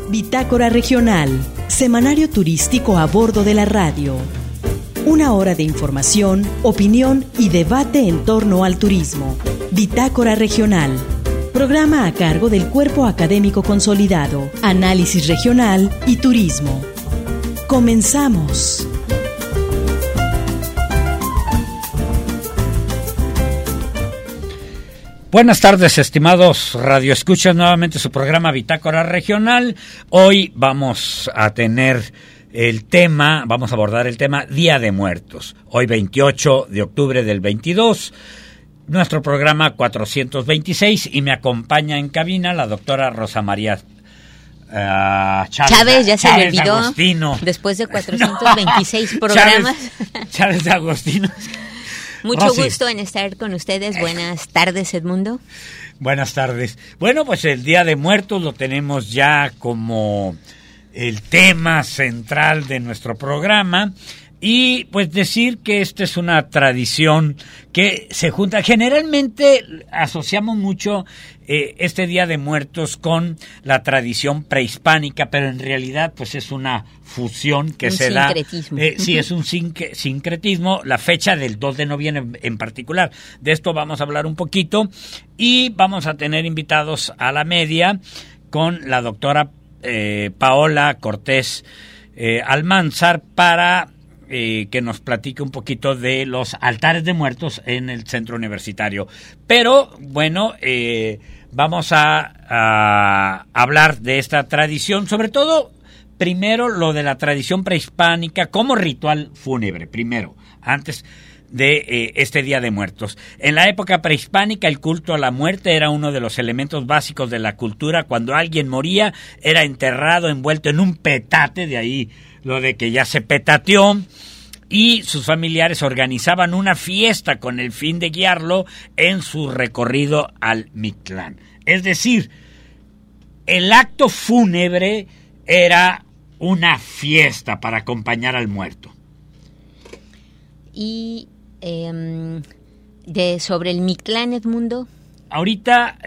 Bitácora Regional, semanario turístico a bordo de la radio. Una hora de información, opinión y debate en torno al turismo. Bitácora Regional, programa a cargo del Cuerpo Académico Consolidado, Análisis Regional y Turismo. Comenzamos. Buenas tardes, estimados radioescuchas, nuevamente su programa Bitácora Regional. Hoy vamos a abordar el tema Día de Muertos. Hoy 28 de octubre del 22, nuestro programa 426, y me acompaña en cabina la doctora Rosa María Chávez, ya se le olvidó, Agostino. Después de 426 programas. Chávez de Agostino. Mucho Rosy. Gusto en estar con ustedes. Buenas tardes, Edmundo. Buenas tardes. Bueno, pues el Día de Muertos lo tenemos ya como el tema central de nuestro programa. Y pues decir que esta es una tradición que se junta. Generalmente asociamos mucho este Día de Muertos con la tradición prehispánica, pero en realidad pues es una fusión que se da. Sí, es un sincretismo. La fecha del 2 de noviembre en particular. De esto vamos a hablar un poquito y vamos a tener invitados a la media con la doctora Paola Cortés Almanzar para que nos platique un poquito de los altares de muertos en el centro universitario. Pero, bueno, vamos a hablar de esta tradición, sobre todo, primero, lo de la tradición prehispánica como ritual fúnebre, primero, antes de este Día de Muertos. En la época prehispánica, el culto a la muerte era uno de los elementos básicos de la cultura. Cuando alguien moría, era enterrado, envuelto en un petate, de ahí lo de que ya se petateó, y sus familiares organizaban una fiesta con el fin de guiarlo en su recorrido al Mictlán. Es decir, el acto fúnebre era una fiesta para acompañar al muerto. Y sobre el Mictlán, Edmundo. Ahorita,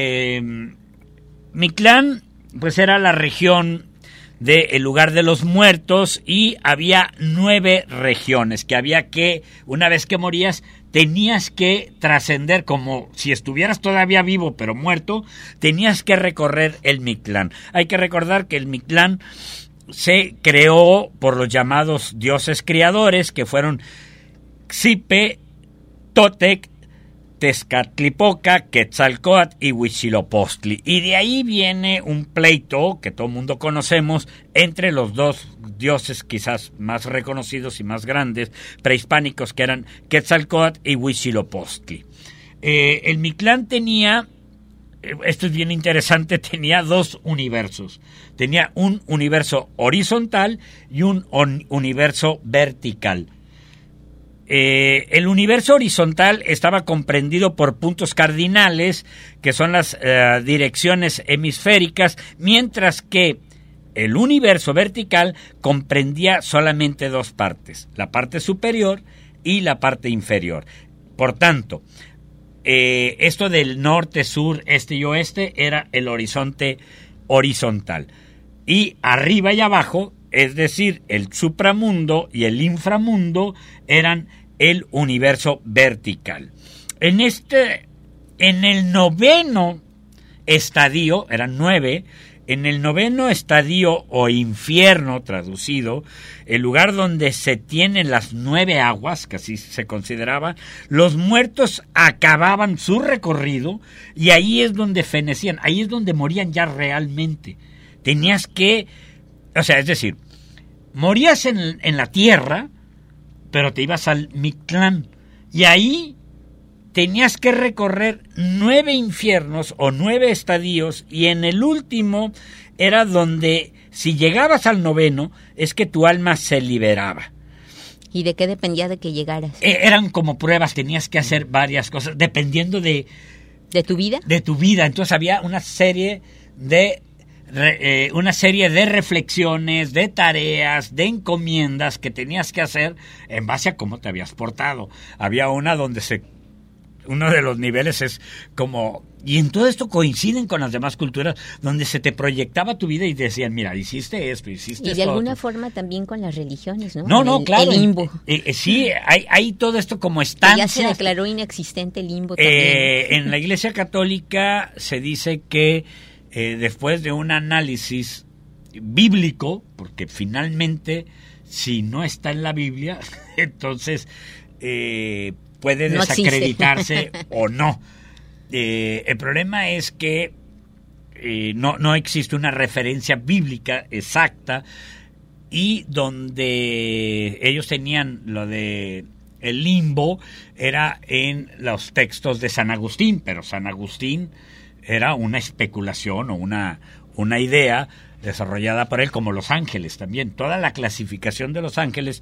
Mictlán, pues era la región del lugar de los muertos, y había 9 regiones que había que, una vez que morías, tenías que trascender, como si estuvieras todavía vivo pero muerto, tenías que recorrer el Mictlán. Hay que recordar que el Mictlán se creó por los llamados dioses criadores, que fueron Xipe, Totec, Tezcatlipoca, Quetzalcóatl y Huitzilopochtli. Y de ahí viene un pleito que todo el mundo conocemos entre los dos dioses quizás más reconocidos y más grandes prehispánicos, que eran Quetzalcóatl y Huitzilopochtli. El Mictlán tenía, esto es bien interesante, tenía 2 universos. Tenía un universo horizontal y un universo vertical. El universo horizontal estaba comprendido por puntos cardinales, que son las direcciones hemisféricas, mientras que el universo vertical comprendía solamente 2 partes, la parte superior y la parte inferior. Por tanto, esto del norte, sur, este y oeste era el horizonte horizontal. Y arriba y abajo, es decir, el supramundo y el inframundo, eran el universo vertical. En el noveno estadio, eran 9, en el noveno estadio o infierno traducido, el lugar donde se tienen las 9 aguas, que así se consideraba, los muertos acababan su recorrido y ahí es donde fenecían, ahí es donde morían ya realmente. Tenías que, o sea, es decir, morías en la tierra, pero te ibas al Mictlán, y ahí tenías que recorrer 9 infiernos o 9 estadios, y en el último era donde, si llegabas al noveno, es que tu alma se liberaba. ¿Y de qué dependía de que llegaras? Eran como pruebas, tenías que hacer varias cosas, dependiendo de... ¿De tu vida? De tu vida. Entonces había una serie de reflexiones, de tareas, de encomiendas que tenías que hacer en base a cómo te habías portado. Había una donde se uno de los niveles es como... Y en todo esto coinciden con las demás culturas, donde se te proyectaba tu vida y decían, mira, hiciste esto, hiciste esto. Y de alguna otro. forma también con las religiones, ¿no? No, claro. El limbo. Sí, hay todo esto como estancias. Ya se declaró inexistente el limbo también. En la Iglesia Católica se dice que después de un análisis bíblico, porque finalmente, si no está en la Biblia, entonces puede No desacreditarse o no. El problema es que no existe una referencia bíblica exacta, y donde ellos tenían lo de el limbo era en los textos de San Agustín, pero San Agustín era una especulación o una idea desarrollada por él, como los ángeles también. Toda la clasificación de los ángeles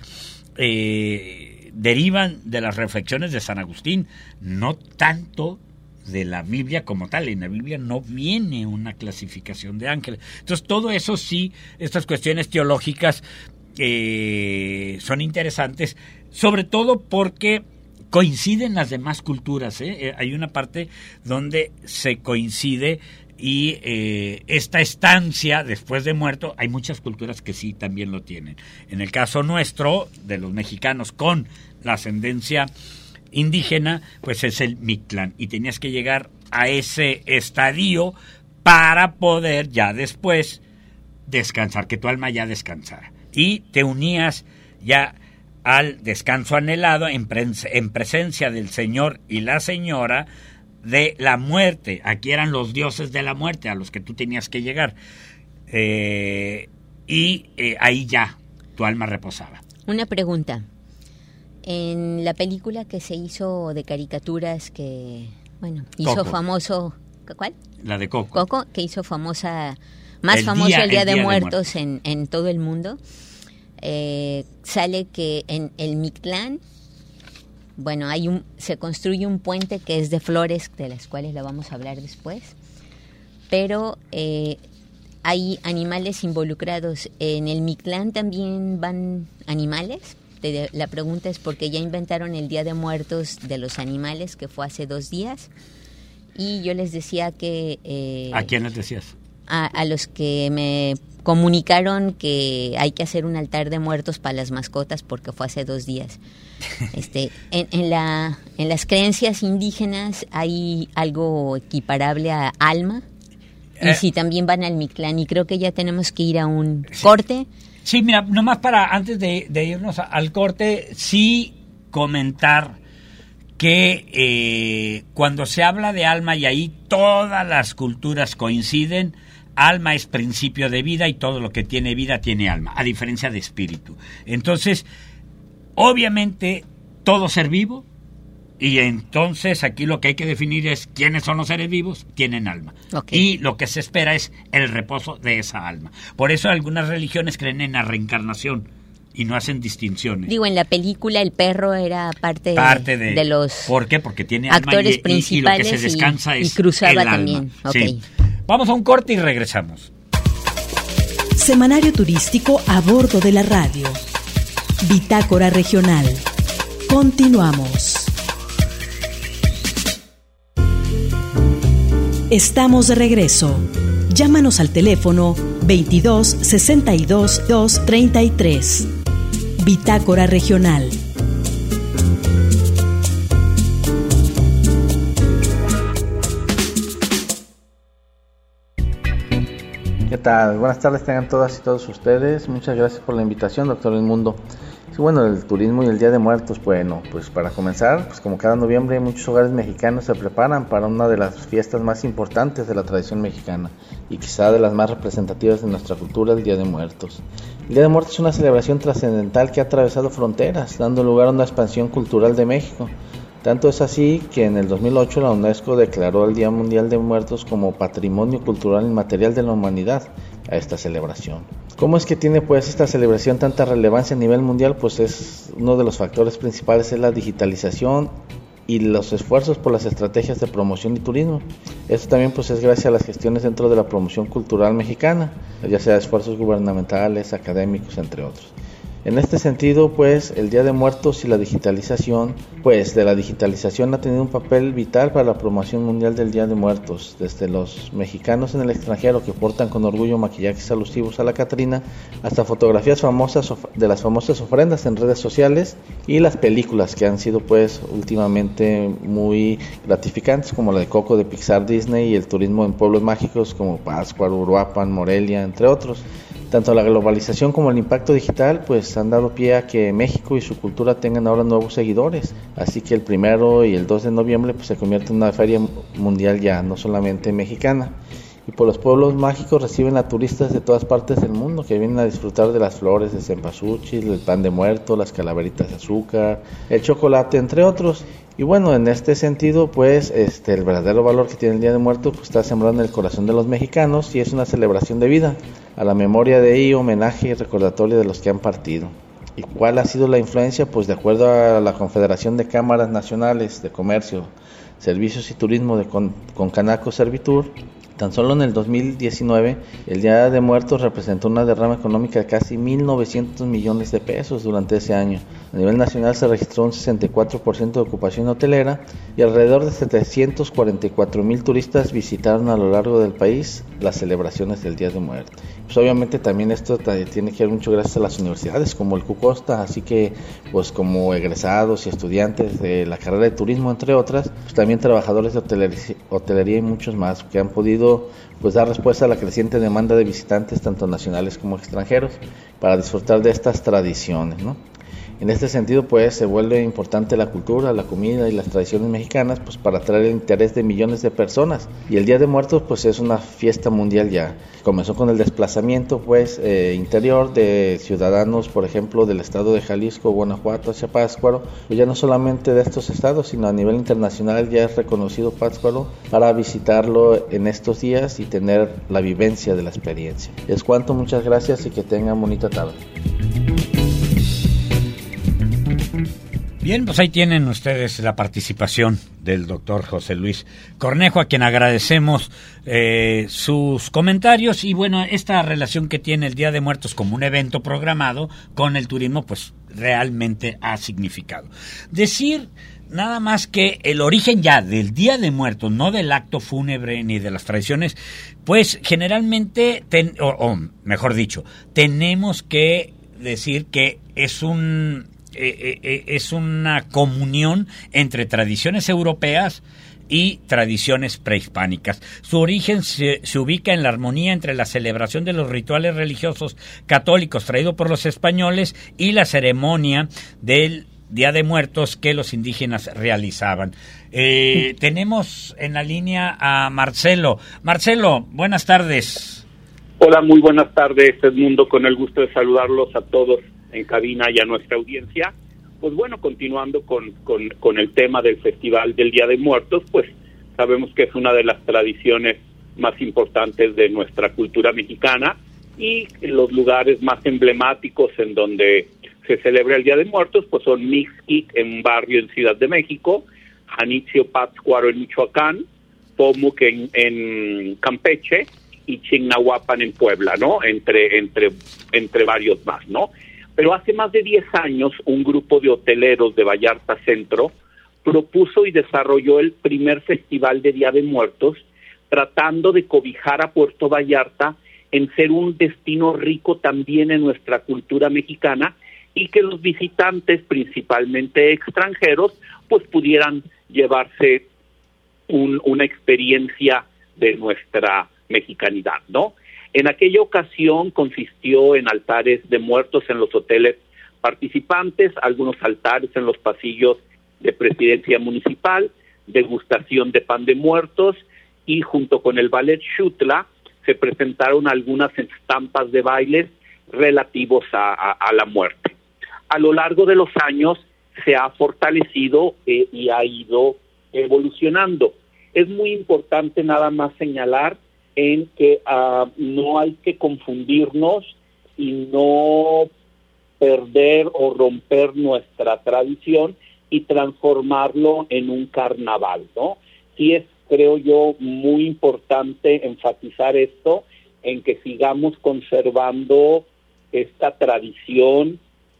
derivan de las reflexiones de San Agustín, no tanto de la Biblia como tal. En la Biblia no viene una clasificación de ángeles. Entonces todo eso sí, estas cuestiones teológicas son interesantes, sobre todo porque coinciden las demás culturas, hay una parte donde se coincide, y esta estancia después de muerto, hay muchas culturas que sí también lo tienen. En el caso nuestro, de los mexicanos con la ascendencia indígena, pues es el Mictlán, y tenías que llegar a ese estadio para poder ya después descansar, que tu alma ya descansara, y te unías ya al descanso anhelado en presencia del Señor y la Señora de la muerte. Aquí eran los dioses de la muerte a los que tú tenías que llegar, y ahí ya tu alma reposaba. Una pregunta. En la película que se hizo de caricaturas que, bueno, hizo Coco. famoso... ¿Cuál? La de Coco. Coco, que hizo más famoso el Día de Muertos en todo el mundo. Sale que en el Mictlán, bueno, se construye un puente que es de flores, de las cuales la vamos a hablar después, pero hay animales involucrados. ¿En el Mictlán también van animales? La pregunta es porque ya inventaron el Día de Muertos de los animales, que fue hace 2 días, y yo les decía que... ¿A quién les decías? A los que me comunicaron que hay que hacer un altar de muertos para las mascotas, porque fue hace 2 días. En las creencias indígenas hay algo equiparable a alma, y si también van al Mictlán, y creo que ya tenemos que ir a un corte. Sí, mira, nomás para antes de irnos al corte, sí comentar que cuando se habla de alma, y ahí todas las culturas coinciden, alma es principio de vida, y todo lo que tiene vida tiene alma, a diferencia de espíritu. Entonces, obviamente, todo ser vivo, y entonces aquí lo que hay que definir es quiénes son los seres vivos, tienen alma. Okay. Y lo que se espera es el reposo de esa alma. Por eso algunas religiones creen en la reencarnación y no hacen distinciones. Digo, en la película el perro era parte de los... ¿Por qué? Porque tiene alma actores principales, y lo que se descansa es cruzaba el alma. También. Okay. Sí. Vamos a un corte y regresamos. Semanario turístico a bordo de la radio. Bitácora regional. Continuamos. Estamos de regreso. Llámanos al teléfono 22 62 233. Bitácora regional. ¿Qué tal? Buenas tardes tengan todas y todos ustedes. Muchas gracias por la invitación, doctor El Mundo. Sí, bueno, el turismo y el Día de Muertos, bueno, pues para comenzar, pues como cada noviembre muchos hogares mexicanos se preparan para una de las fiestas más importantes de la tradición mexicana y quizá de las más representativas de nuestra cultura, el Día de Muertos. El Día de Muertos es una celebración trascendental que ha atravesado fronteras, dando lugar a una expansión cultural de México. Tanto es así que en el 2008 la UNESCO declaró el Día Mundial de Muertos como Patrimonio Cultural Inmaterial de la Humanidad a esta celebración. ¿Cómo es que tiene pues esta celebración tanta relevancia a nivel mundial? Pues es uno de los factores principales es la digitalización y los esfuerzos por las estrategias de promoción y turismo. Esto también pues es gracias a las gestiones dentro de la promoción cultural mexicana, ya sea esfuerzos gubernamentales, académicos, entre otros. En este sentido, pues, el Día de Muertos y la digitalización, pues, de la digitalización ha tenido un papel vital para la promoción mundial del Día de Muertos, desde los mexicanos en el extranjero que portan con orgullo maquillajes alusivos a la Catrina, hasta fotografías famosas de las famosas ofrendas en redes sociales y las películas que han sido, pues, últimamente muy gratificantes, como la de Coco de Pixar Disney y el turismo en pueblos mágicos como Pátzcuaro, Uruapan, Morelia, entre otros. Tanto la globalización como el impacto digital pues han dado pie a que México y su cultura tengan ahora nuevos seguidores, así que el 1 y el 2 de noviembre pues se convierte en una feria mundial ya, no solamente mexicana. Y por los pueblos mágicos reciben a turistas de todas partes del mundo que vienen a disfrutar de las flores de cempasúchil, el pan de muerto, las calaveritas de azúcar, el chocolate, entre otros. Y bueno, en este sentido, pues, el verdadero valor que tiene el Día de Muertos pues, está sembrado en el corazón de los mexicanos y es una celebración de vida, a la memoria de y homenaje y recordatorio de los que han partido. ¿Y cuál ha sido la influencia? Pues de acuerdo a la Confederación de Cámaras Nacionales de Comercio, Servicios y Turismo de Concanaco Servitur, tan solo en el 2019, el Día de Muertos representó una derrama económica de casi 1.900 millones de pesos durante ese año. A nivel nacional se registró un 64% de ocupación hotelera y alrededor de 744,000 turistas visitaron a lo largo del país las celebraciones del Día de Muertos. Pues obviamente también esto tiene que ver mucho gracias a las universidades como el CUCOSTA, así que pues como egresados y estudiantes de la carrera de turismo, entre otras, pues también trabajadores de hotelería y muchos más que han podido pues dar respuesta a la creciente demanda de visitantes tanto nacionales como extranjeros para disfrutar de estas tradiciones, ¿no? En este sentido, pues, se vuelve importante la cultura, la comida y las tradiciones mexicanas, pues, para atraer el interés de millones de personas. Y el Día de Muertos, pues, es una fiesta mundial ya. Comenzó con el desplazamiento, pues, interior de ciudadanos, por ejemplo, del estado de Jalisco, Guanajuato, hacia Pátzcuaro. Pues ya no solamente de estos estados, sino a nivel internacional ya es reconocido Pátzcuaro para visitarlo en estos días y tener la vivencia de la experiencia. Es cuanto, muchas gracias y que tengan bonita tarde. Bien, pues ahí tienen ustedes la participación del doctor José Luis Cornejo, a quien agradecemos sus comentarios y bueno, esta relación que tiene el Día de Muertos como un evento programado con el turismo, pues realmente ha significado. Decir nada más que el origen ya del Día de Muertos, no del acto fúnebre ni de las tradiciones, pues generalmente, o mejor dicho, tenemos que decir que es una comunión entre tradiciones europeas y tradiciones prehispánicas. Su origen se ubica en la armonía entre la celebración de los rituales religiosos católicos traídos por los españoles y la ceremonia del Día de Muertos que los indígenas realizaban. Tenemos en la línea a Marcelo. Marcelo, buenas tardes. Hola, muy buenas tardes, Edmundo, con el gusto de saludarlos a todos en cabina y a nuestra audiencia. Pues bueno, continuando con el tema del Festival del Día de Muertos, pues sabemos que es una de las tradiciones más importantes de nuestra cultura mexicana y los lugares más emblemáticos en donde se celebra el Día de Muertos pues son Mixquic, en un barrio en Ciudad de México, Janitzio, Pátzcuaro en Michoacán, Pomuc en Campeche y Chignahuapan en Puebla, ¿no? Entre varios más, ¿no? Pero hace más de 10 años, un grupo de hoteleros de Vallarta Centro propuso y desarrolló el primer festival de Día de Muertos, tratando de cobijar a Puerto Vallarta en ser un destino rico también en nuestra cultura mexicana y que los visitantes, principalmente extranjeros, pues pudieran llevarse una experiencia de nuestra mexicanidad, ¿no? En aquella ocasión consistió en altares de muertos en los hoteles participantes, algunos altares en los pasillos de presidencia municipal, degustación de pan de muertos y junto con el ballet Xutla se presentaron algunas estampas de bailes relativos a la muerte. A lo largo de los años se ha fortalecido y ha ido evolucionando. Es muy importante nada más señalar en que no hay que confundirnos y no perder o romper nuestra tradición y transformarlo en un carnaval, ¿no? Sí es, creo yo, muy importante enfatizar esto, en que sigamos conservando esta tradición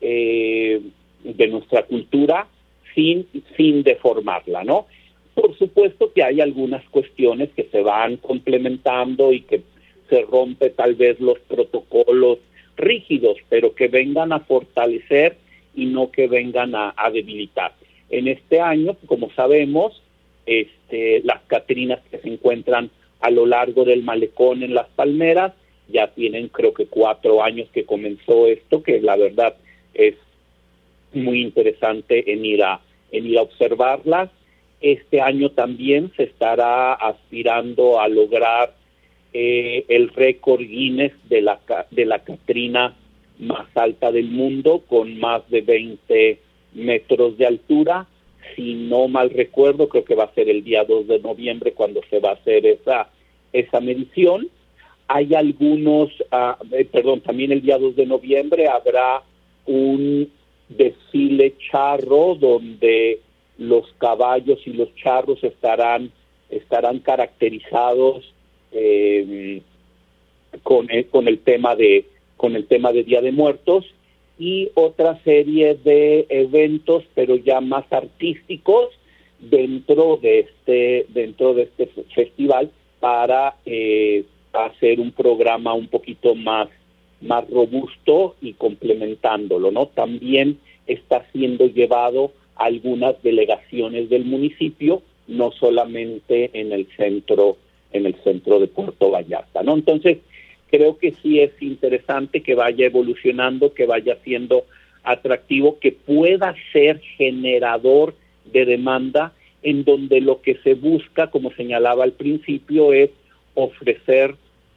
de nuestra cultura sin deformarla, ¿no? Por supuesto que hay algunas cuestiones que se van complementando y que se rompe tal vez los protocolos rígidos, pero que vengan a fortalecer y no que vengan a debilitar. En este año, como sabemos, las catrinas que se encuentran a lo largo del malecón en Las Palmeras ya tienen, creo que 4 años que comenzó esto, que la verdad es muy interesante en ir a observarlas. Este año también se estará aspirando a lograr el récord Guinness de la catrina más alta del mundo, con más de 20 metros de altura. Si no mal recuerdo, creo que va a ser el día 2 de noviembre cuando se va a hacer esa medición. Hay algunos, también el día 2 de noviembre habrá un desfile charro donde los caballos y los charros estarán caracterizados con el tema de Día de Muertos, y otra serie de eventos, pero ya más artísticos, dentro de este festival, para hacer un programa un poquito más robusto y complementándolo, ¿no? También está siendo llevado a algunas delegaciones del municipio, no solamente en el centro de Puerto Vallarta, ¿no? Entonces, creo que sí es interesante que vaya evolucionando, que vaya siendo atractivo, que pueda ser generador de demanda, en donde lo que se busca, como señalaba al principio, es ofrecer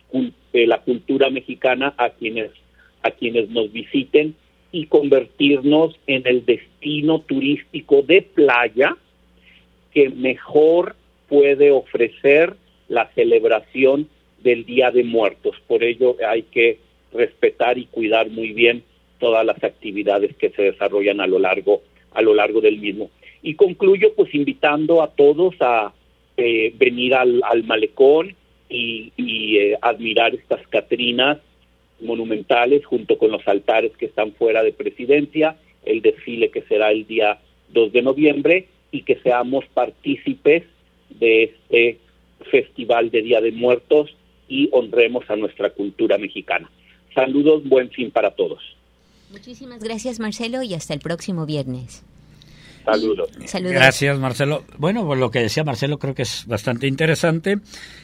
la cultura mexicana a quienes nos visiten y convertirnos en el destino turístico de playa que mejor puede ofrecer la celebración del Día de Muertos. Por ello hay que respetar y cuidar muy bien todas las actividades que se desarrollan a lo largo del mismo. Y concluyo pues invitando a todos a venir al malecón y admirar estas catrinas monumentales junto con los altares que están fuera de Presidencia, el desfile que será el día 2 de noviembre, y que seamos partícipes de este Festival de Día de Muertos y honremos a nuestra cultura mexicana. Saludos, buen fin para todos. Muchísimas gracias, Marcelo, y hasta el próximo viernes. Saludos. Gracias, Marcelo. Bueno, pues lo que decía Marcelo creo que es bastante interesante.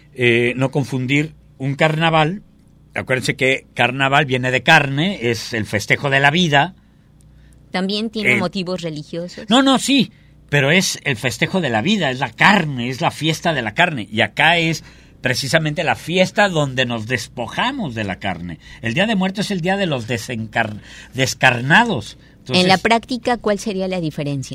No confundir un carnaval. Acuérdense que carnaval viene de carne, es el festejo de la vida. ¿También tiene motivos religiosos? No, sí, pero es el festejo de la vida, es la carne, es la fiesta de la carne. Y acá es precisamente la fiesta donde nos despojamos de la carne. El Día de Muertos es el día de los descarnados. Entonces, en la práctica, ¿cuál sería la diferencia?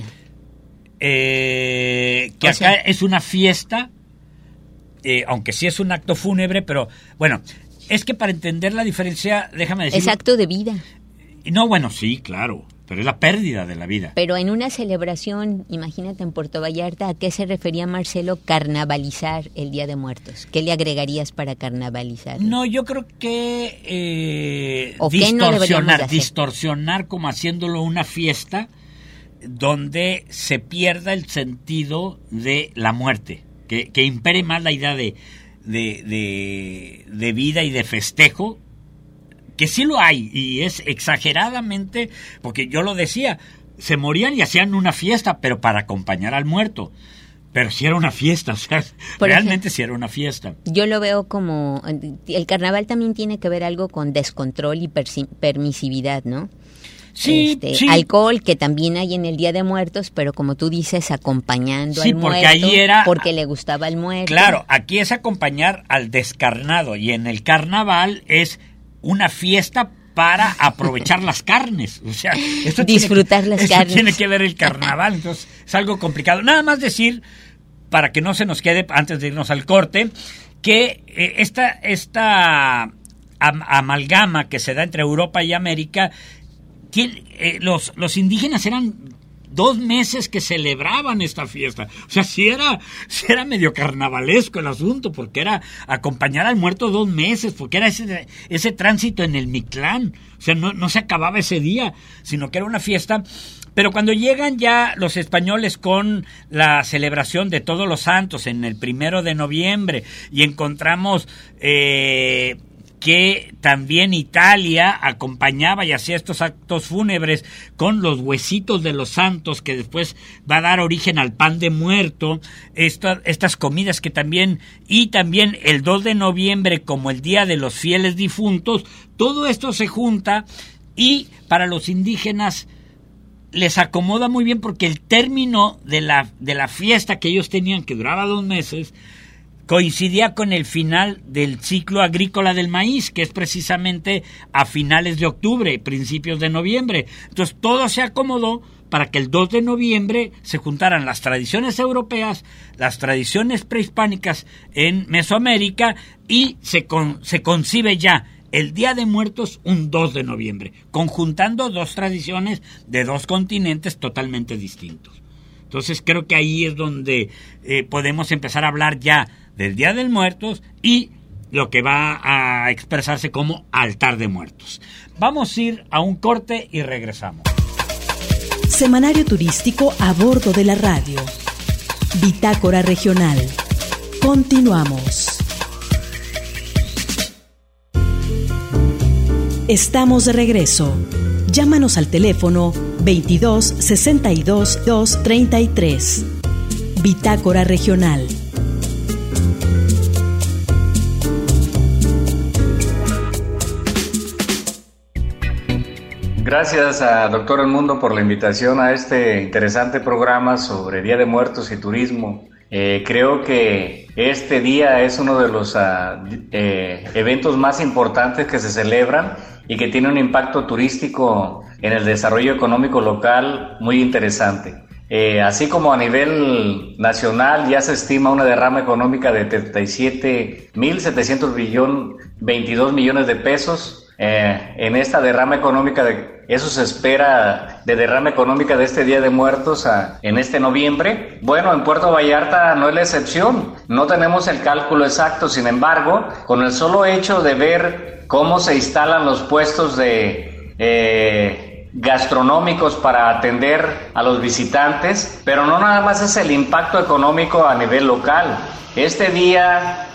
Acá es una fiesta, aunque sí es un acto fúnebre, pero bueno, es que para entender la diferencia, déjame decir... Es acto de vida. No, bueno, sí, claro, pero es la pérdida de la vida. Pero en una celebración, imagínate en Puerto Vallarta, ¿a qué se refería Marcelo carnavalizar el Día de Muertos? ¿Qué le agregarías para carnavalizar? No, yo creo que distorsionar como haciéndolo una fiesta donde se pierda el sentido de la muerte, que impere más la idea de vida y de festejo, que sí lo hay, y es exageradamente, porque yo lo decía, se morían y hacían una fiesta, pero para acompañar al muerto. Pero sí era una fiesta, o sea, realmente sí era una fiesta. Yo lo veo como, el carnaval también tiene que ver algo con descontrol y permisividad, ¿no? Sí, sí. Alcohol, que también hay en el Día de Muertos, pero como tú dices, acompañando al muerto, porque allí era, porque le gustaba al muerto. Claro, aquí es acompañar al descarnado, y en el carnaval es una fiesta para aprovechar las carnes, o sea, disfrutar las carnes. Tiene que ver el carnaval, entonces es algo complicado. Nada más decir, para que no se nos quede, antes de irnos al corte, que esta amalgama que se da entre Europa y América, los indígenas eran 2 meses que celebraban esta fiesta. O sea, sí era medio carnavalesco el asunto, porque era acompañar al muerto 2 meses, porque era ese tránsito en el Mictlán. O sea, no se acababa ese día, sino que era una fiesta. Pero cuando llegan ya los españoles con la celebración de Todos los Santos en el 1 de noviembre y encontramos que también Italia acompañaba y hacía estos actos fúnebres con los huesitos de los santos, que después va a dar origen al pan de muerto, estas comidas que también, y también el 2 de noviembre como el Día de los Fieles Difuntos, todo esto se junta y para los indígenas les acomoda muy bien porque el término de la fiesta que ellos tenían, que duraba 2 meses, coincidía con el final del ciclo agrícola del maíz, que es precisamente a finales de octubre, principios de noviembre. Entonces todo se acomodó para que el 2 de noviembre se juntaran las tradiciones europeas, las tradiciones prehispánicas en Mesoamérica y se concibe ya el Día de Muertos un 2 de noviembre, conjuntando 2 tradiciones de 2 continentes totalmente distintos. Entonces creo que ahí es donde podemos empezar a hablar ya del Día de Muertos y lo que va a expresarse como altar de muertos. Vamos a ir a un corte y regresamos. Semanario turístico a bordo de la radio. Bitácora regional. Continuamos. Estamos de regreso. Llámanos al teléfono 22 62 233. Bitácora regional. Gracias a Doctor El Mundo por la invitación a este interesante programa sobre Día de Muertos y turismo. Creo que este día es uno de los eventos más importantes que se celebran y que tiene un impacto turístico en el desarrollo económico local muy interesante. Así como a nivel nacional ya se estima una derrama económica de 37.722 millones de pesos. En esta derrama económica, eso se espera de derrama económica de este Día de Muertos en este noviembre. Bueno, en Puerto Vallarta no es la excepción, no tenemos el cálculo exacto, sin embargo, con el solo hecho de ver cómo se instalan los puestos de gastronómicos para atender a los visitantes, pero no nada más es el impacto económico a nivel local. Este día,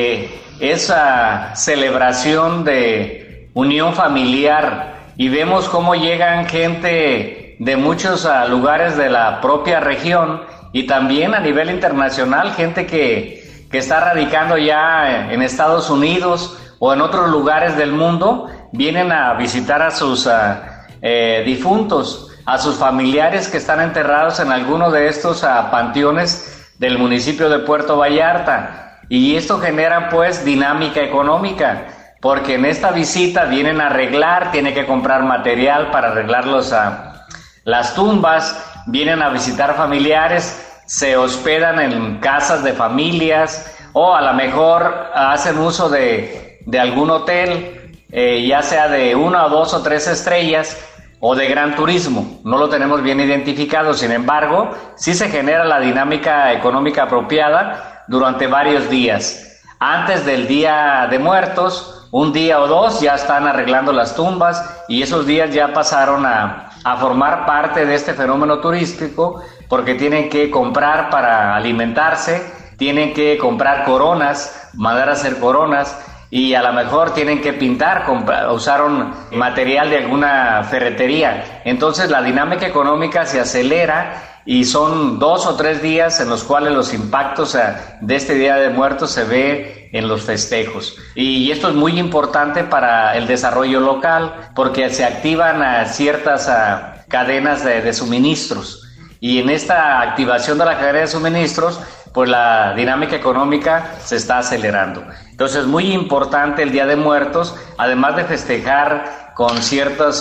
esa celebración de unión familiar, y vemos cómo llegan gente de muchos lugares de la propia región y también a nivel internacional, gente que está radicando ya en Estados Unidos o en otros lugares del mundo, vienen a visitar a sus difuntos, a sus familiares que están enterrados en alguno de estos panteones del municipio de Puerto Vallarta, y esto genera pues dinámica económica, porque en esta visita vienen a arreglar, tienen que comprar material para arreglar las tumbas, vienen a visitar familiares, se hospedan en casas de familias o a lo mejor hacen uso de algún hotel, ya sea de 1 o 2 o 3 estrellas o de gran turismo. No lo tenemos bien identificado, sin embargo, sí se genera la dinámica económica apropiada durante varios días. Antes del Día de Muertos, 1 día o 2 ya están arreglando las tumbas y esos días ya pasaron a formar parte de este fenómeno turístico, porque tienen que comprar para alimentarse, tienen que comprar coronas, mandar a hacer coronas, y a lo mejor tienen que pintar, usaron material de alguna ferretería. Entonces la dinámica económica se acelera y son 2 o 3 días en los cuales los impactos de este Día de Muertos se ve en los festejos. Y esto es muy importante para el desarrollo local, porque se activan ciertas cadenas de suministros. Y en esta activación de la cadena de suministros, pues la dinámica económica se está acelerando. Entonces es muy importante el Día de Muertos, además de festejar con ciertas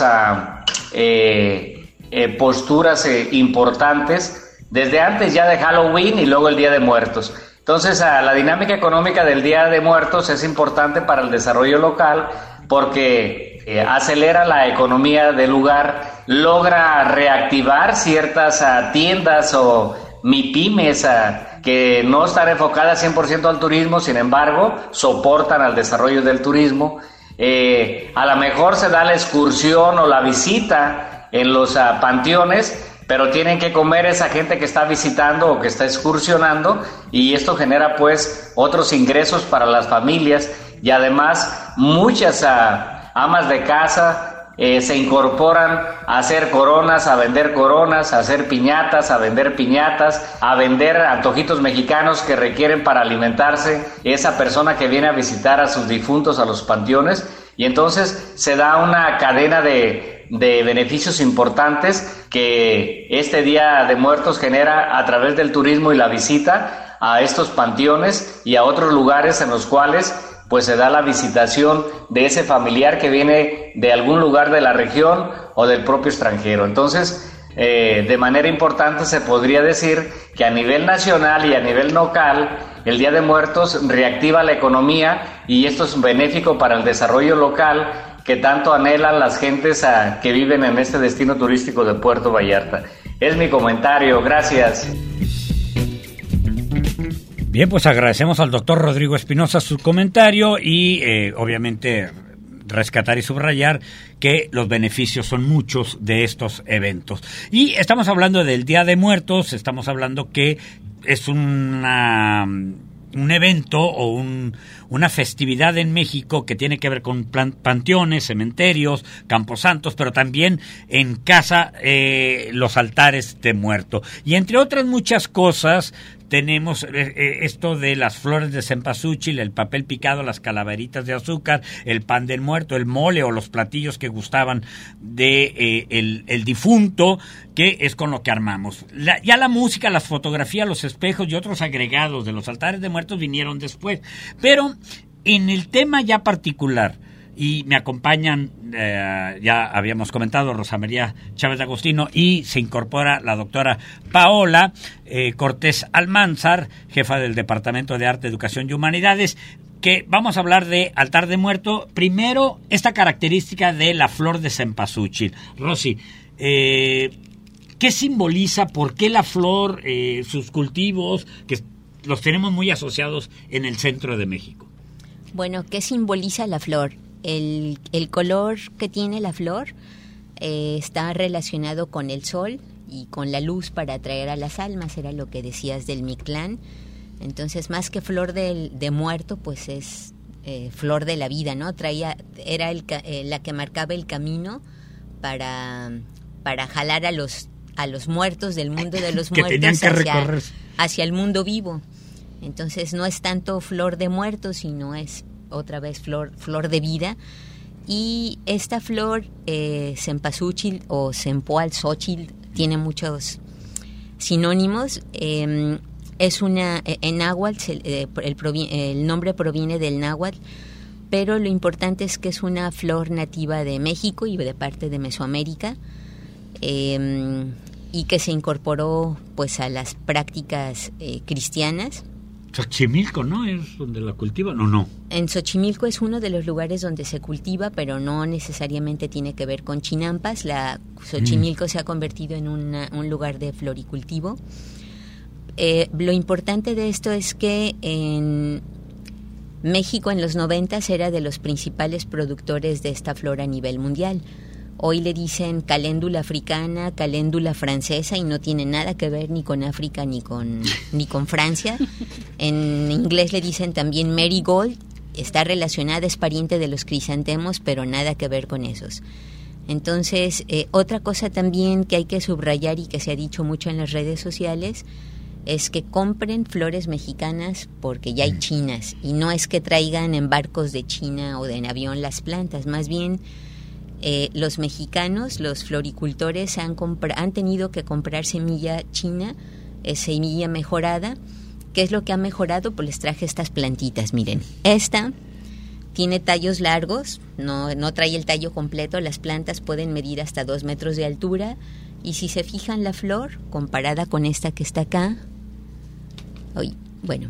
posturas importantes, desde antes ya de Halloween y luego el Día de Muertos. Entonces la dinámica económica del Día de Muertos es importante para el desarrollo local, porque acelera la economía del lugar, logra reactivar ciertas tiendas o MIPYMES que no están enfocadas 100% al turismo, sin embargo, soportan al desarrollo del turismo. A lo mejor se da la excursión o la visita en los panteones, pero tienen que comer esa gente que está visitando o que está excursionando, y esto genera pues otros ingresos para las familias, y además muchas amas de casa se incorporan a hacer coronas, a vender coronas, a hacer piñatas, a vender piñatas, a vender antojitos mexicanos que requieren para alimentarse esa persona que viene a visitar a sus difuntos a los panteones, y entonces se da una cadena de beneficios importantes que este Día de Muertos genera a través del turismo y la visita a estos panteones y a otros lugares en los cuales pues se da la visitación de ese familiar que viene de algún lugar de la región o del propio extranjero. Entonces, de manera importante se podría decir que a nivel nacional y a nivel local, el Día de Muertos reactiva la economía, y esto es benéfico para el desarrollo local que tanto anhelan las gentes que viven en este destino turístico de Puerto Vallarta. Es mi comentario, gracias. Bien, pues agradecemos al doctor Rodrigo Espinosa su comentario y obviamente rescatar y subrayar que los beneficios son muchos de estos eventos. Y estamos hablando del Día de Muertos, estamos hablando que es un evento o una festividad en México que tiene que ver con panteones, cementerios, camposantos, pero también en casa los altares de muerto. Y entre otras muchas cosas tenemos esto de las flores de cempasúchil, el papel picado, las calaveritas de azúcar, el pan del muerto, el mole o los platillos que gustaban de el difunto, que es con lo que armamos. Ya la música, las fotografías, los espejos y otros agregados de los altares de muertos vinieron después. Pero en el tema ya particular, y me acompañan, ya habíamos comentado, Rosa María Chávez de Agostino, y se incorpora la doctora Paola Cortés Almanzar, jefa del Departamento de Arte, Educación y Humanidades, que vamos a hablar de altar de muerto. Primero, esta característica de la flor de cempasúchil. Rosy, ¿qué simboliza? ¿Por qué la flor, sus cultivos, que los tenemos muy asociados en el centro de México? Bueno, ¿qué simboliza la flor? El color que tiene la flor está relacionado con el sol y con la luz para atraer a las almas, era lo que decías del Mictlán. Entonces, más que flor de muerto, pues es flor de la vida, ¿no? Era la que marcaba el camino para jalar a los muertos del mundo de los muertos hacia el mundo vivo. Entonces, no es tanto flor de muerto, sino es otra vez flor de vida. Y esta flor, cempasúchil o cempoalxóchitl, tiene muchos sinónimos. Es en náhuatl, el nombre proviene del náhuatl, pero lo importante es que es una flor nativa de México y de parte de Mesoamérica, y que se incorporó pues a las prácticas cristianas. Xochimilco, ¿no? ¿Es donde la cultivan o no? En Xochimilco es uno de los lugares donde se cultiva, pero no necesariamente tiene que ver con chinampas. Xochimilco se ha convertido en un lugar de floricultivo. Lo importante de esto es que en México en los 90s era de los principales productores de esta flor a nivel mundial. Hoy le dicen caléndula africana, caléndula francesa, y no tiene nada que ver ni con África ni con Francia. En inglés le dicen también marigold, está relacionada, es pariente de los crisantemos, pero nada que ver con esos. Entonces, otra cosa también que hay que subrayar y que se ha dicho mucho en las redes sociales es que compren flores mexicanas porque ya hay chinas, y no es que traigan en barcos de China o en avión las plantas, más bien los mexicanos, los floricultores han tenido que comprar semilla china, semilla mejorada. ¿Qué es lo que ha mejorado? Pues les traje estas plantitas, miren. Esta tiene tallos largos, no trae el tallo completo, las plantas pueden medir hasta 2 metros de altura, y si se fijan la flor, comparada con esta que está acá,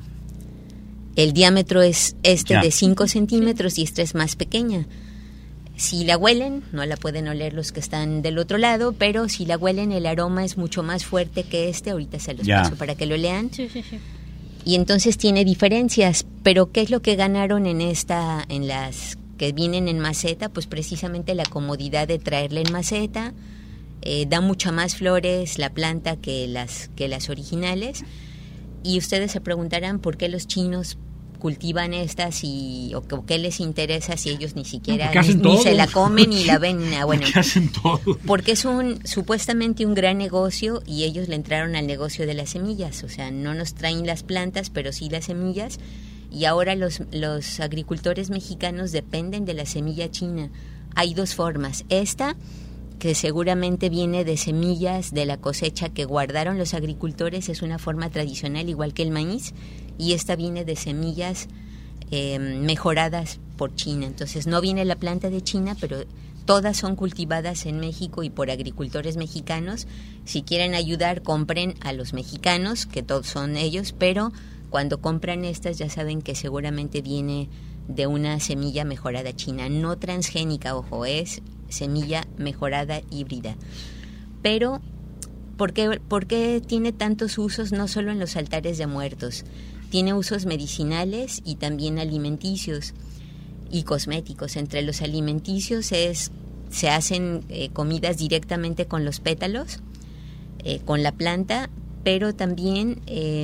el diámetro es de 5 centímetros y esta es más pequeña. Si la huelen, no la pueden oler los que están del otro lado, pero si la huelen, el aroma es mucho más fuerte que ahorita se los paso para que lo lean. Sí. Y entonces tiene diferencias, pero ¿qué es lo que ganaron en las que vienen en maceta? Pues precisamente la comodidad de traerla en maceta, da mucha más flores la planta que las originales, y ustedes se preguntarán por qué los chinos cultivan estas o qué les interesa si ellos ni siquiera ni se la comen ni la ven. Bueno, hacen todo. Porque es supuestamente un gran negocio, y ellos le entraron al negocio de las semillas. O sea, no nos traen las plantas, pero sí las semillas, y ahora los agricultores mexicanos dependen de la semilla china. Hay dos formas: esta, que seguramente viene de semillas de la cosecha que guardaron los agricultores, es una forma tradicional igual que el maíz, y esta viene de semillas mejoradas por China. Entonces no viene la planta de China, pero todas son cultivadas en México y por agricultores mexicanos. Si quieren ayudar, compren a los mexicanos, que todos son ellos, pero cuando compran estas ya saben que seguramente viene de una semilla mejorada china, no transgénica, ojo, es semilla mejorada híbrida. Pero ¿por qué tiene tantos usos? No solo en los altares de muertos, tiene usos medicinales y también alimenticios y cosméticos. Entre los alimenticios se hacen comidas directamente con los pétalos, con la planta, pero también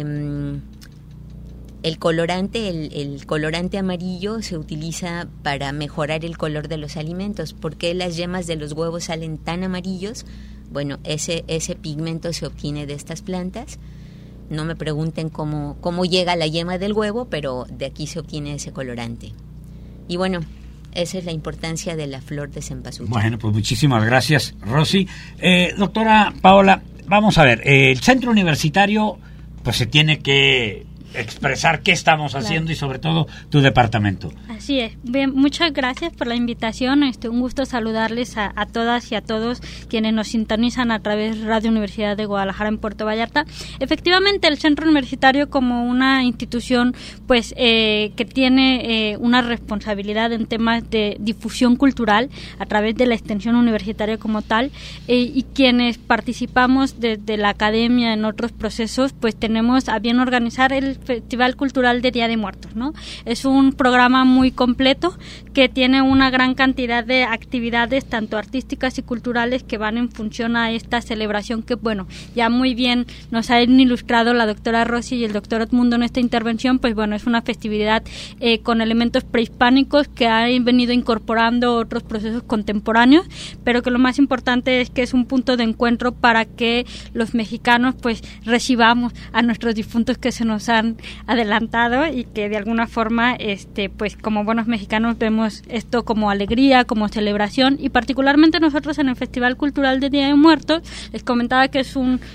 el colorante amarillo se utiliza para mejorar el color de los alimentos. ¿Por qué las yemas de los huevos salen tan amarillos? Bueno, ese pigmento se obtiene de estas plantas. No me pregunten cómo llega la yema del huevo, pero de aquí se obtiene ese colorante. Y bueno, esa es la importancia de la flor de cempasúchil. Bueno, pues muchísimas gracias, Rosy. Doctora Paola, vamos a ver, el centro universitario pues se tiene que expresar qué estamos haciendo, y sobre todo tu departamento. Así es. Bien, muchas gracias por la invitación. Un gusto saludarles a todas y a todos quienes nos sintonizan a través de Radio Universidad de Guadalajara en Puerto Vallarta. Efectivamente, el centro universitario, como una institución pues que tiene una responsabilidad en temas de difusión cultural a través de la extensión universitaria como tal, y quienes participamos desde la academia en otros procesos, pues tenemos a bien organizar el Festival Cultural de Día de Muertos, ¿no? Es un programa muy completo que tiene una gran cantidad de actividades, tanto artísticas y culturales, que van en función a esta celebración que, bueno, ya muy bien nos han ilustrado la doctora Rosy y el doctor Edmundo en esta intervención. Pues bueno, es una festividad con elementos prehispánicos que han venido incorporando otros procesos contemporáneos, pero que lo más importante es que es un punto de encuentro para que los mexicanos pues recibamos a nuestros difuntos que se nos han adelantado, y que de alguna forma pues como buenos mexicanos vemos esto como alegría, como celebración. Y particularmente nosotros en el Festival Cultural de Día de Muertos les comentaba que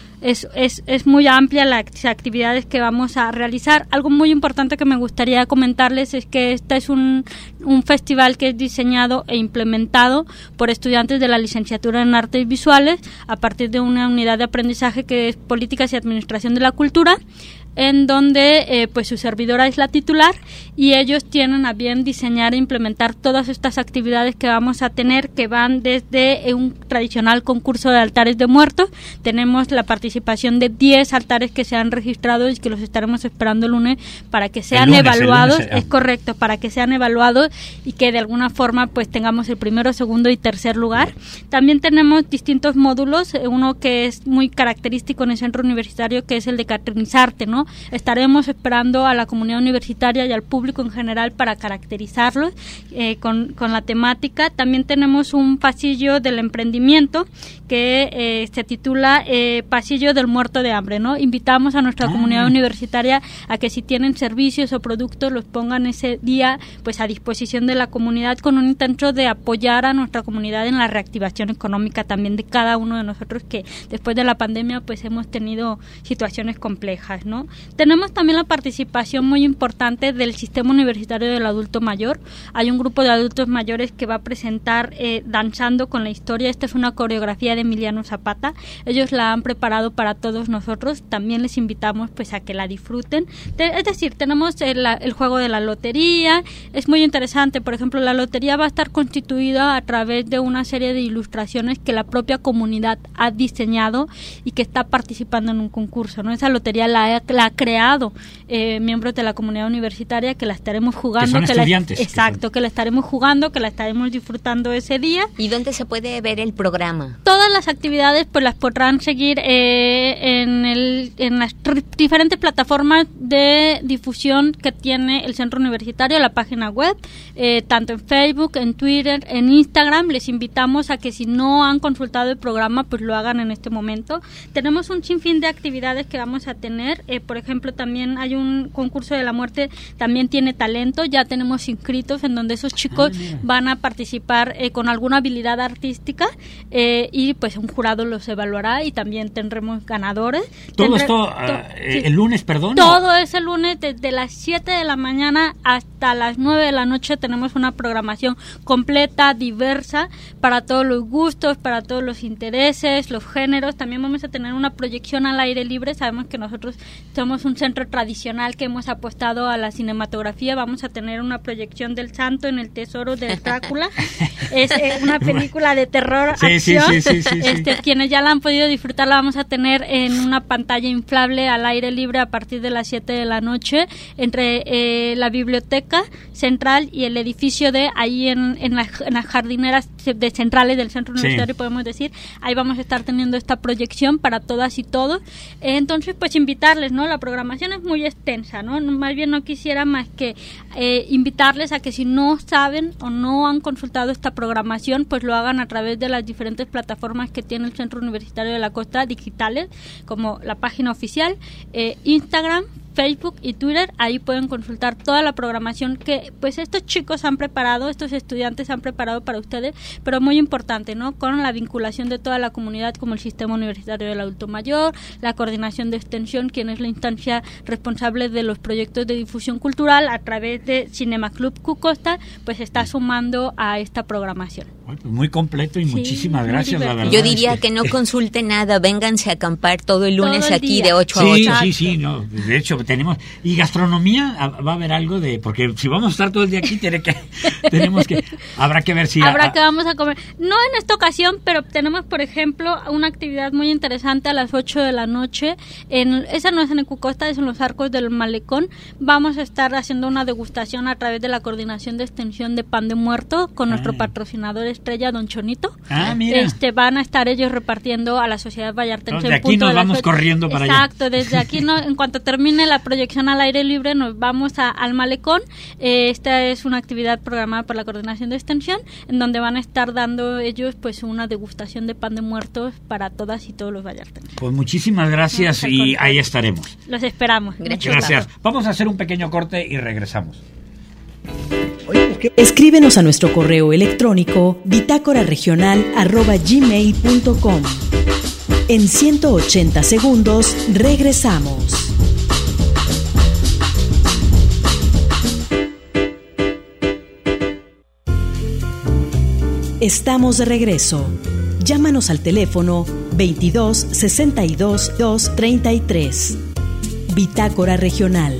es muy amplia las actividades que vamos a realizar. Algo muy importante que me gustaría comentarles es que este es un festival que es diseñado e implementado por estudiantes de la licenciatura en Artes Visuales a partir de una unidad de aprendizaje que es Políticas y Administración de la Cultura, en donde pues su servidora es la titular, y ellos tienen a bien diseñar e implementar todas estas actividades que vamos a tener, que van desde un tradicional concurso de altares de muertos. Tenemos la participación de 10 altares que se han registrado y que los estaremos esperando el lunes para que sean evaluados. Es correcto, para que sean evaluados y que de alguna forma pues tengamos el primero, segundo y tercer lugar. También tenemos distintos módulos, uno que es muy característico en el centro universitario, que es el de caracterizarte, ¿no? Estaremos esperando a la comunidad universitaria y al público en general para caracterizarlos con la temática. También tenemos un pasillo del emprendimiento que se titula Pasillo del Muerto de Hambre, ¿no? Invitamos a nuestra comunidad universitaria a que si tienen servicios o productos los pongan ese día pues a disposición de la comunidad, con un intento de apoyar a nuestra comunidad en la reactivación económica también de cada uno de nosotros, que después de la pandemia pues hemos tenido situaciones complejas, ¿no? Tenemos también la participación muy importante del Sistema Universitario del Adulto Mayor. Hay un grupo de adultos mayores que va a presentar Danzando con la Historia. Esta es una coreografía de Emiliano Zapata. Ellos la han preparado preparado para todos nosotros. También les invitamos pues a que la disfruten. Es decir, tenemos el juego de la lotería. Es muy interesante. Por ejemplo, la lotería va a estar constituida a través de una serie de ilustraciones que la propia comunidad ha diseñado y que está participando en un concurso, ¿no? Esa lotería la ha creado miembros de la comunidad universitaria, que la estaremos jugando. Que son estudiantes. Exacto, que la estaremos jugando, que la estaremos disfrutando ese día. ¿Y dónde se puede ver el programa? Todas las actividades pues las podrán seguir en las diferentes plataformas de difusión que tiene el Centro Universitario, la página web, tanto en Facebook, en Twitter, en Instagram. Les invitamos a que si no han consultado el programa, pues lo hagan en este momento. Tenemos un sinfín de actividades que vamos a tener. Por ejemplo, también hay un concurso de la muerte, también tiene talento. Ya tenemos inscritos en donde esos chicos van a participar con alguna habilidad artística y pues un jurado los evaluará y también tendremos ganadores. Todo esto el lunes, perdón. Todo es el lunes, desde las 7 de la mañana hasta las 9 de la noche tenemos una programación completa, diversa, para todos los gustos, para todos los intereses, los géneros. También vamos a tener una proyección al aire libre. Sabemos que nosotros somos un centro tradicional que hemos apostado a la cinematografía. Vamos a tener una proyección del Santo en el Tesoro de Drácula. Es una película de terror, acción. Sí. Quienes ya la han podido disfrutar la vamos a tener en una pantalla inflable al aire libre a partir de las 7 de la noche entre la biblioteca central y el edificio de ahí en las jardineras de centrales del centro universitario, podemos decir. Ahí vamos a estar teniendo esta proyección para todas y todos. Entonces, pues invitarles, ¿no? La programación es muy extensa, ¿no? Más bien no quisiera más que invitarles a que si no saben o no han consultado esta programación, pues lo hagan a través de las diferentes plataformas que tiene el Centro Universitario de la Costa digitales, como la página oficial, Instagram, Facebook y Twitter. Ahí pueden consultar toda la programación que pues estos chicos han preparado, estos estudiantes han preparado para ustedes, pero muy importante, ¿no? Con la vinculación de toda la comunidad, como el Sistema Universitario del Adulto Mayor, la Coordinación de Extensión, quien es la instancia responsable de los proyectos de difusión cultural a través de Cinema Club Cucosta, pues está sumando a esta programación. Muy completo y muchísimas gracias, la verdad. Yo diría que no consulte nada, vénganse a acampar todo el lunes todo el aquí día. De 8 a 8. Sí, no, de hecho tenemos, y gastronomía, va a haber algo de, porque si vamos a estar todo el día aquí, habrá que ver si... que vamos a comer. No en esta ocasión, pero tenemos, por ejemplo, una actividad muy interesante a las 8 de la noche, esa no es en Cucosta, es en los Arcos del Malecón. Vamos a estar haciendo una degustación a través de la Coordinación de Extensión de Pan de Muerto, con nuestro patrocinador estrella, Don Chonito. Mira. Van a estar ellos repartiendo a la sociedad vallartense. De aquí nos vamos corriendo para allá. Exacto, desde aquí, en cuanto termine la proyección al aire libre, nos vamos al Malecón. Esta es una actividad programada por la Coordinación de Extensión, en donde van a estar dando ellos pues una degustación de pan de muertos para todas y todos los vallartenses. Pues muchísimas gracias y ahí estaremos. Los esperamos. Gracias. Vamos a hacer un pequeño corte y regresamos. Escríbenos a nuestro correo electrónico bitácoraregional@gmail.com. En 180 segundos regresamos. Estamos de regreso. Llámanos al teléfono 22 62 233. Bitácora Regional.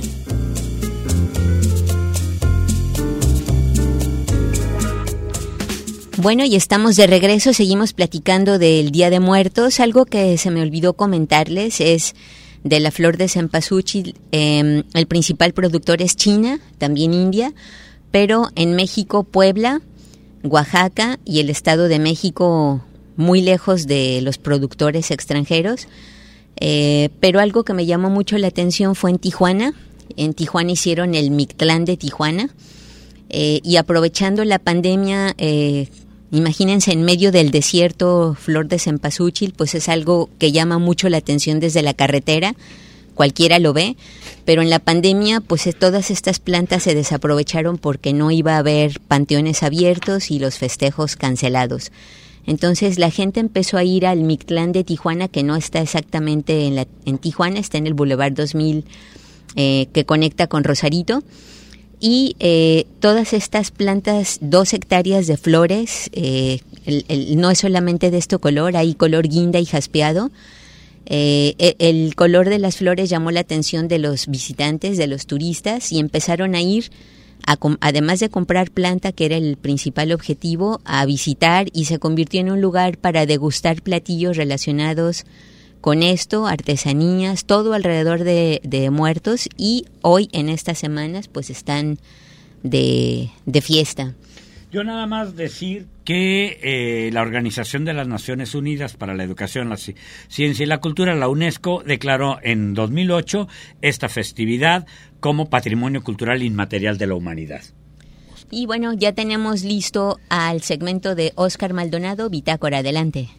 Bueno, y estamos de regreso, seguimos platicando del Día de Muertos. Algo que se me olvidó comentarles es de la flor de cempasúchil. El principal productor es China, también India, pero en México, Puebla, Oaxaca y el Estado de México, muy lejos de los productores extranjeros. Pero algo que me llamó mucho la atención fue en Tijuana. En Tijuana hicieron el Mictlán de Tijuana. Y aprovechando la pandemia, imagínense en medio del desierto, flor de cempasúchil, pues es algo que llama mucho la atención desde la carretera, cualquiera lo ve, pero en la pandemia pues todas estas plantas se desaprovecharon porque no iba a haber panteones abiertos y los festejos cancelados. Entonces la gente empezó a ir al Mictlán de Tijuana, que no está exactamente en Tijuana, está en el Boulevard 2000 que conecta con Rosarito. Y todas estas plantas, 2 hectáreas de flores, no es solamente de este color, hay color guinda y jaspeado, El color de las flores llamó la atención de los visitantes, de los turistas, y empezaron a ir, además de comprar planta, que era el principal objetivo, a visitar, y se convirtió en un lugar para degustar platillos relacionados con esto, artesanías, todo alrededor de Muertos, y hoy en estas semanas pues están de fiesta. Yo nada más decir que la Organización de las Naciones Unidas para la Educación, la Ciencia y la Cultura, la UNESCO, declaró en 2008 esta festividad como Patrimonio Cultural Inmaterial de la Humanidad. Y bueno, ya tenemos listo al segmento de Óscar Maldonado, Bitácora, adelante.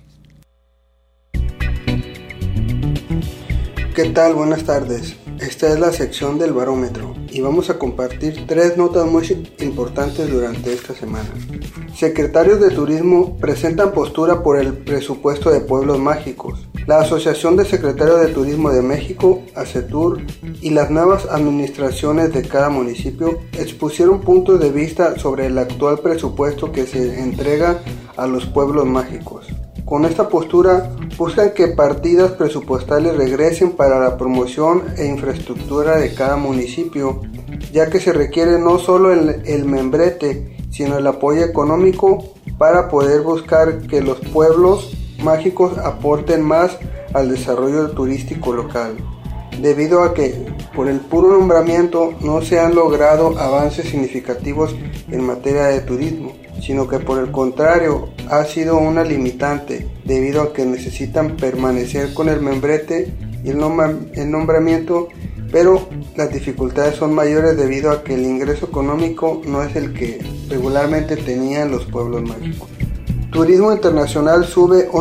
¿Qué tal? Buenas tardes. Esta es la sección del barómetro y vamos a compartir 3 notas muy importantes durante esta semana. Secretarios de Turismo presentan postura por el presupuesto de pueblos mágicos. La Asociación de Secretarios de Turismo de México, ASETUR, y las nuevas administraciones de cada municipio expusieron puntos de vista sobre el actual presupuesto que se entrega a los pueblos mágicos. Con esta postura buscan que partidas presupuestales regresen para la promoción e infraestructura de cada municipio, ya que se requiere no solo el membrete, sino el apoyo económico para poder buscar que los pueblos mágicos aporten más al desarrollo turístico local, debido a que por el puro nombramiento no se han logrado avances significativos en materia de turismo, sino que por el contrario ha sido una limitante debido a que necesitan permanecer con el membrete y el nombramiento, pero las dificultades son mayores debido a que el ingreso económico no es el que regularmente tenían los pueblos mágicos. Turismo internacional sube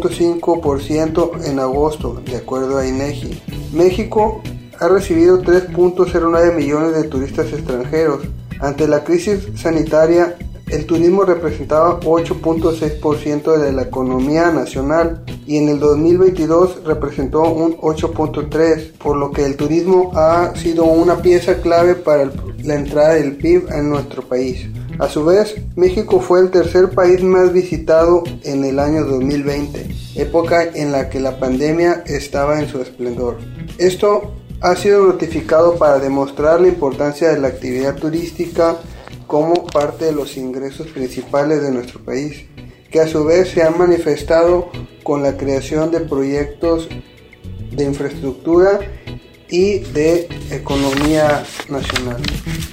11.5% en agosto, de acuerdo a INEGI. México ha recibido 3.09 millones de turistas extranjeros. Ante la crisis sanitaria, el turismo representaba 8.6% de la economía nacional y en el 2022 representó un 8.3%, por lo que el turismo ha sido una pieza clave para la entrada del PIB en nuestro país. A su vez, México fue el tercer país más visitado en el año 2020, época en la que la pandemia estaba en su esplendor. Esto ha sido notificado para demostrar la importancia de la actividad turística como parte de los ingresos principales de nuestro país, que a su vez se han manifestado con la creación de proyectos de infraestructura y de economía nacional.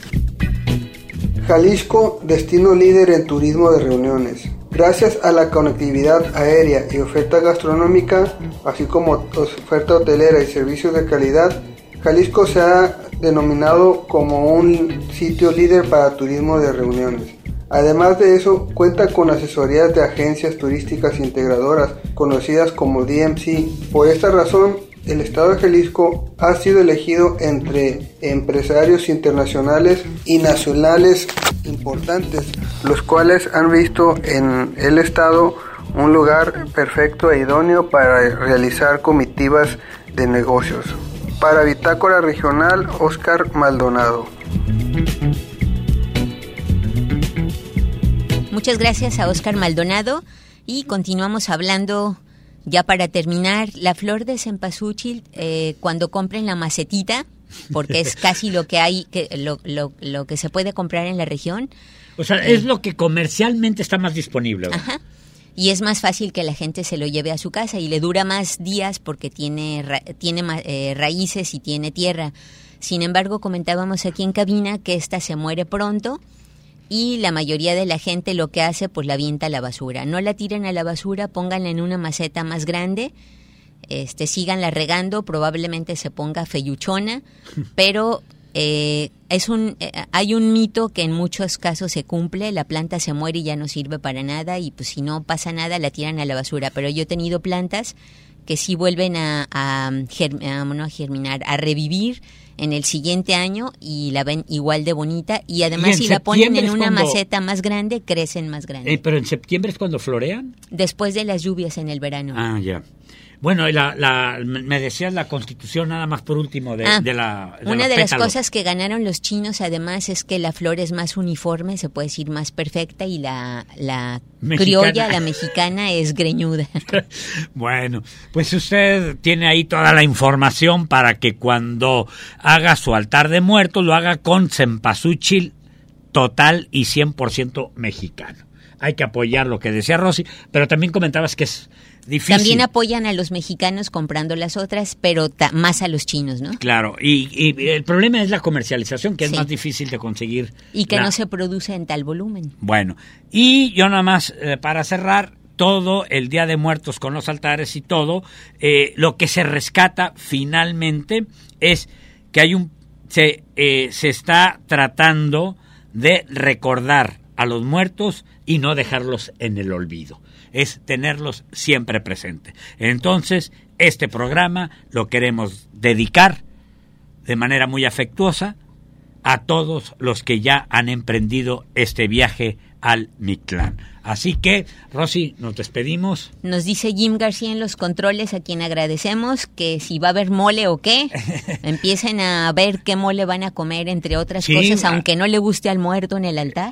Jalisco, destino líder en turismo de reuniones. Gracias a la conectividad aérea y oferta gastronómica, así como oferta hotelera y servicios de calidad, Jalisco se ha denominado como un sitio líder para turismo de reuniones. Además de eso, cuenta con asesorías de agencias turísticas integradoras, conocidas como DMC. Por esta razón, el estado de Jalisco ha sido elegido entre empresarios internacionales y nacionales importantes, los cuales han visto en el estado un lugar perfecto e idóneo para realizar comitivas de negocios. Para Bitácora Regional, Óscar Maldonado. Muchas gracias a Óscar Maldonado y continuamos hablando. Ya para terminar, la flor de cempasúchil, cuando compren la macetita, porque es casi lo que hay, lo que se puede comprar en la región. O sea, es lo que comercialmente está más disponible, ¿no? Ajá. Y es más fácil que la gente se lo lleve a su casa y le dura más días porque tiene raíces y tiene tierra. Sin embargo, comentábamos aquí en cabina que esta se muere pronto. Y la mayoría de la gente lo que hace, pues la avienta a la basura. No la tiren a la basura, pónganla en una maceta más grande, síganla regando, probablemente se ponga feyuchona, pero hay un mito que en muchos casos se cumple, la planta se muere y ya no sirve para nada, y pues si no pasa nada la tiran a la basura. Pero yo he tenido plantas que sí vuelven a germinar, a revivir en el siguiente año y la ven igual de bonita, y además si la ponen en una maceta más grande, crecen más grandes. ¿Pero en septiembre es cuando florean? Después de las lluvias en el verano. Ah, ya. Bueno, me decías la Constitución nada más por último de una de las cosas que ganaron los chinos además es que la flor es más uniforme, se puede decir más perfecta, y la criolla, la mexicana, es greñuda. Bueno, pues usted tiene ahí toda la información para que cuando haga su altar de muertos lo haga con cempasúchil total y 100% mexicano. Hay que apoyar lo que decía Rosy, pero también comentabas que es difícil. También apoyan a los mexicanos comprando las otras, pero más a los chinos, ¿no? Claro, y el problema es la comercialización, que es más difícil de conseguir. Y que no se produce en tal volumen. Bueno, y yo nada más, para cerrar, todo el Día de Muertos con los altares y todo, lo que se rescata finalmente es que hay se está tratando de recordar a los muertos y no dejarlos en el olvido. Es tenerlos siempre presentes. Entonces, este programa lo queremos dedicar de manera muy afectuosa a todos los que ya han emprendido este viaje al Mictlán. Así que, Rosy, nos despedimos. Nos dice Jim García en los controles, a quien agradecemos, que si va a haber mole o qué, empiecen a ver qué mole van a comer, entre otras cosas, aunque no le guste al muerto en el altar.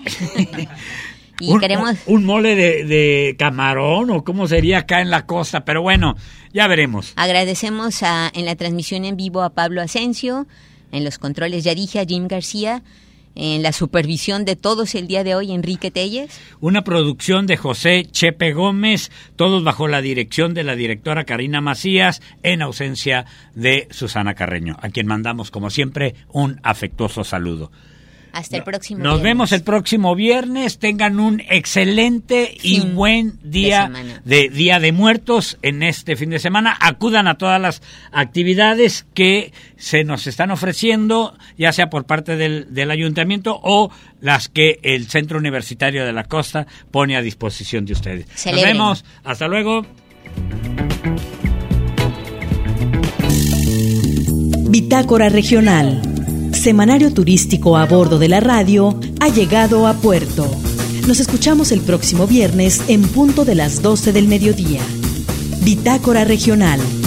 Y un mole de camarón, o cómo sería acá en la costa, pero bueno, ya veremos. Agradecemos en la transmisión en vivo a Pablo Asensio, en los controles ya dije a Jim García, en la supervisión de todos el día de hoy, Enrique Telles. Una producción de José Chepe Gómez, todos bajo la dirección de la directora Karina Macías, en ausencia de Susana Carreño, a quien mandamos, como siempre, un afectuoso saludo. Hasta el próximo viernes. Nos vemos el próximo viernes. Tengan un excelente y buen día de Día de Muertos en este fin de semana. Acudan a todas las actividades que se nos están ofreciendo, ya sea por parte del ayuntamiento o las que el Centro Universitario de la Costa pone a disposición de ustedes. Celebren. Nos vemos. Hasta luego. Bitácora Regional. Semanario turístico a bordo de la radio ha llegado a puerto. Nos escuchamos el próximo viernes en punto de las 12 del mediodía. Bitácora Regional.